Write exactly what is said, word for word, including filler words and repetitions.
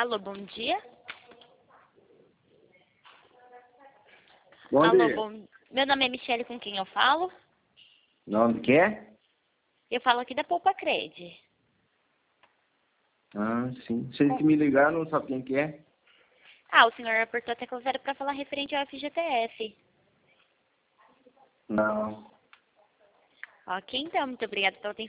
Alô, bom dia. Bom Alô, dia. bom... Meu nome é Michele, com quem eu falo? Nome que é? Eu falo aqui da Poupa Cred. Ah, sim. Vocês que me ligaram, não sabe quem que é? Ah, o senhor apertou até que eu era para falar referente ao F G T S. Não. Ok, então, muito obrigada pela atenção.